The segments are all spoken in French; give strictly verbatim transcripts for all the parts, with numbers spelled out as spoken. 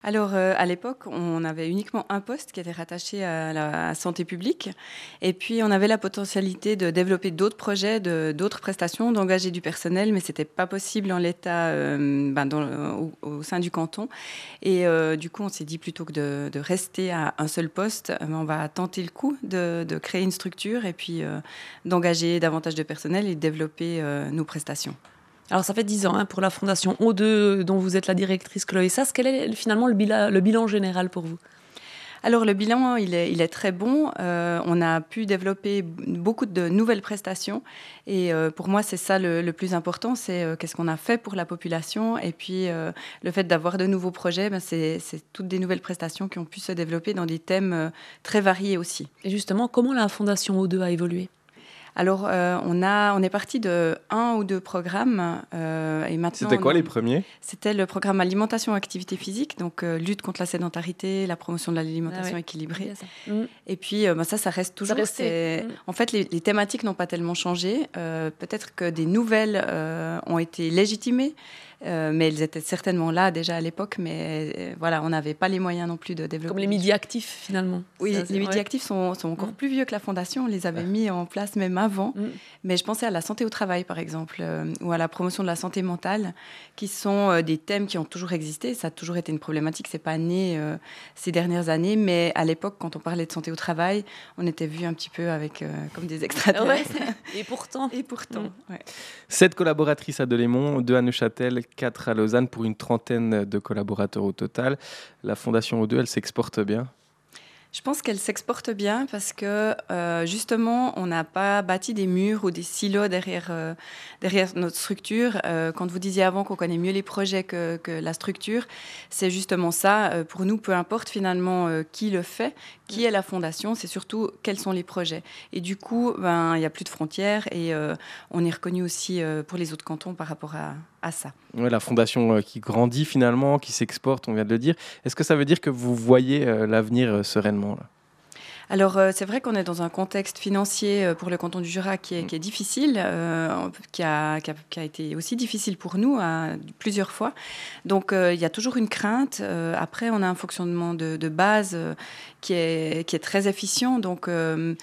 Alors, heu, à l'époque, on avait uniquement un poste qui était rattaché à la santé publique et puis on avait la potentialité de développer d'autres projets, de d'autres prestations, d'engager du personnel, mais c'était pas possible en l'état, hem, ben, dans le au au sein du canton et heu, du coup, on s'est dit plutôt que de de rester à un seul poste, heu, on va tenter le coup de de créer une structure et puis, heu, d'engager davantage de personnel et de développer, heu, nos prestations. Alors ça fait dix ans, hein, pour la fondation O deux dont vous êtes la directrice, Chloé Sas. Quel est finalement le bila le bilan général pour vous? Alors le bilan, il est il est très bon. Heu, on a pu développer b beaucoup de nouvelles prestations et heu, pour moi, c'est ça le le plus important, c'est, heu, qu'est-ce qu'on a fait pour la population et puis, heu, le fait d'avoir de nouveaux projets, ben, c'est c'est toutes des nouvelles prestations qui ont pu se développer dans des thèmes, heu, très variés aussi. Et justement, comment la fondation O deux a évolué? Alors, heu, on a on est parti de un ou deux programmes, heu et maintenant C'était on quoi les en premiers? c'était le programme alimentation activité physique, donc heu, lutte contre la sédentarité, la promotion de Ah l'alimentation ouais, c'est équilibrée bien ça. Mmh. et puis, heu, bah, ça, ça reste C'est toujours. resté. C'est Mmh. en fait, les les thématiques n'ont pas tellement changé. Heu, peut-être que des nouvelles, heu, ont été légitimées, heu, mais elles étaient certainement là déjà à l'époque, mais heu, voilà, on n'avait pas les moyens non plus de Comme développer les des midis choses. actifs finalement. Oui, Ça c'est les ouais. Midi-Actifs sont sont Mmh. encore plus vieux que la fondation. On les avait mis en place même avant, Mmh. mais je pensais à la santé au travail, par exemple, heu, ou à la promotion de la santé mentale, qui sont, heu, des thèmes qui ont toujours existé. Ça a toujours été une problématique, c'est pas né, heu, ces dernières années, mais à l'époque, quand on parlait de santé au travail, on était vus un petit peu avec, heu, comme des Ouais, extraterrestres et pourtant. et Mmh. pourtant, ouais. sept collaboratrices à Delémont, deux à Neuchâtel, quatre à Lausanne pour une trentaine de collaborateurs au total. La fondation O deux, elle s'exporte bien? Je pense qu'elle s'exporte bien parce que, heu, justement, on n'a pas bâti des murs ou des silos derrière, heu, derrière notre structure. Heu, quand vous disiez avant qu'on connaît mieux les projets que que la structure, c'est justement ça. Heu, pour nous, peu importe finalement, heu, qui le fait, Mmh. qui est la fondation, c'est surtout quels sont les projets et du coup, ben, il n'y a plus de frontières et heu, on est reconnu aussi, heu, pour les autres cantons par rapport à à ça. Ouais, la fondation euh, qui grandit finalement, qui s'exporte, on vient de le dire. Est-ce que ça veut dire que vous voyez euh, l'avenir euh, sereinement là? Alors, heu, c'est vrai qu'on est dans un contexte financier, heu, pour le canton du Jura qui est Mm. qui est difficile, heu, qui a qui a qui a été aussi difficile pour nous à plusieurs fois. Donc, heu, il y a toujours une crainte. Heu, après, on a un fonctionnement de de base, heu, qui est qui est très efficient. Donc, hem,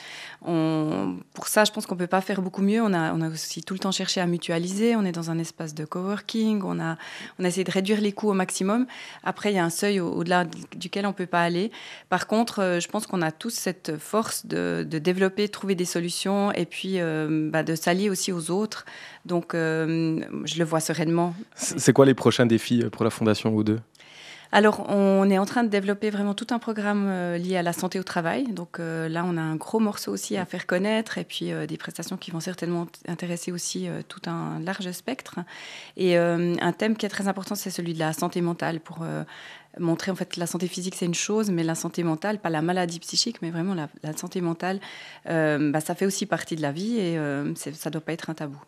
on pour ça, je pense qu'on peut pas faire beaucoup mieux. On a on a aussi tout le temps cherché à mutualiser. On est dans un espace de coworking. On a on a essayé de réduire les coûts au maximum. Après, il y a un seuil au au-delà duquel on peut pas aller. Par contre, heu, je pense qu'on a tous cette force de de développer, de trouver des solutions et puis, hem, bah, de s'allier aussi aux autres. Donc, hem, je le vois sereinement. C'est c'est quoi les prochains défis euh, pour la fondation O deux? Alors, on est en train de développer vraiment tout un programme, heu, lié à la santé au travail. Donc, heu, là, on a un gros morceau aussi à faire connaître et puis, heu, des prestations qui vont certainement t intéresser aussi, heu, tout un large spectre et hem, un thème qui est très important, c'est celui de la santé mentale pour, heu, montrer en fait que la santé physique, c'est une chose, mais la santé mentale, pas la maladie psychique, mais vraiment la la santé mentale, hem, bah, ça fait aussi partie de la vie et hem, c'est ça doit pas être un tabou.